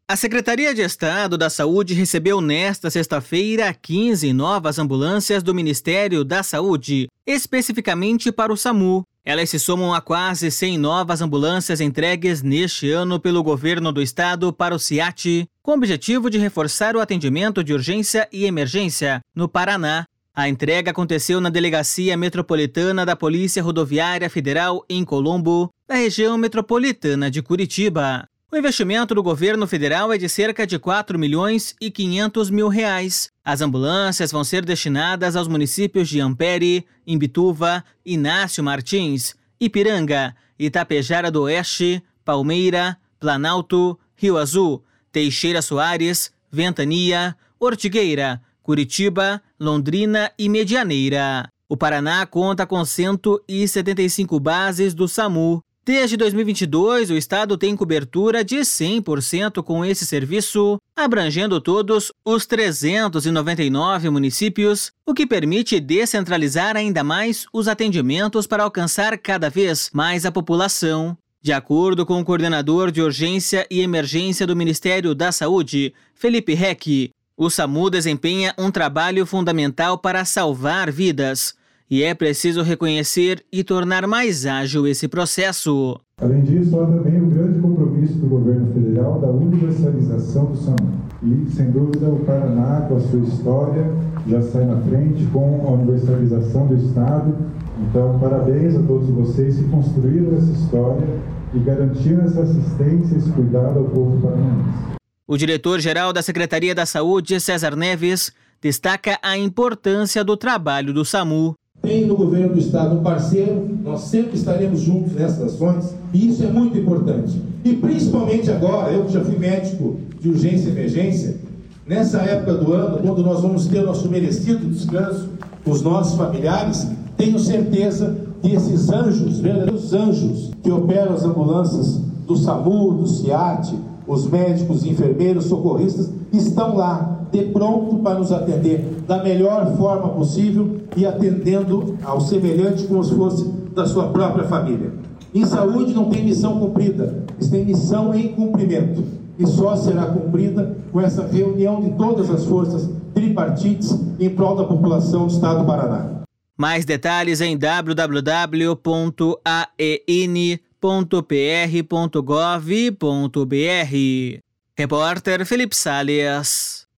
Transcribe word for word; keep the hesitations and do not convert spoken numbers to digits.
A Secretaria de Estado da Saúde recebeu nesta sexta-feira quinze novas ambulâncias do Ministério da Saúde, especificamente para o SAMU. Elas se somam a quase cem novas ambulâncias entregues neste ano pelo governo do estado para o SIAT, com o objetivo de reforçar o atendimento de urgência e emergência no Paraná. A entrega aconteceu na Delegacia Metropolitana da Polícia Rodoviária Federal em Colombo, da região metropolitana de Curitiba. O investimento do governo federal é de cerca de quatro milhões e quinhentos mil reais. As ambulâncias vão ser destinadas aos municípios de Ampere, Imbituva, Inácio Martins, Ipiranga, Itapejara do Oeste, Palmeira, Planalto, Rio Azul, Teixeira Soares, Ventania, Ortigueira, Curitiba, Londrina e Medianeira. O Paraná conta com cento e setenta e cinco bases do SAMU. Desde dois mil e vinte e dois, o estado tem cobertura de cem por cento com esse serviço, abrangendo todos os trezentos e noventa e nove municípios, o que permite descentralizar ainda mais os atendimentos para alcançar cada vez mais a população. De acordo com o coordenador de urgência e emergência do Ministério da Saúde, Felipe Reck, o SAMU desempenha um trabalho fundamental para salvar vidas. E é preciso reconhecer e tornar mais ágil esse processo. Além disso, há também o grande compromisso do governo federal da universalização do SAMU. E, sem dúvida, o Paraná, com a sua história, já sai na frente com a universalização do estado. Então, parabéns a todos vocês que construíram essa história e garantiram essa assistência e esse cuidado ao povo paranaense. O diretor-geral da Secretaria da Saúde, César Neves, destaca a importância do trabalho do SAMU. Tem no governo do estado um parceiro, nós sempre estaremos juntos nessas ações e isso é muito importante. E principalmente agora, eu que já fui médico de urgência e emergência, nessa época do ano, quando nós vamos ter nosso merecido descanso com os nossos familiares, tenho certeza que esses anjos, verdadeiros anjos, que operam as ambulâncias do SAMU, do SIAT, os médicos, enfermeiros, socorristas, estão lá, de pronto para nos atender da melhor forma possível e atendendo ao semelhante como se fosse da sua própria família. Em saúde não tem missão cumprida, tem missão em cumprimento. E só será cumprida com essa reunião de todas as forças tripartites em prol da população do estado do Paraná. Mais detalhes em w w w ponto a e n ponto p r ponto gov ponto b r. Repórter Felipe Salles.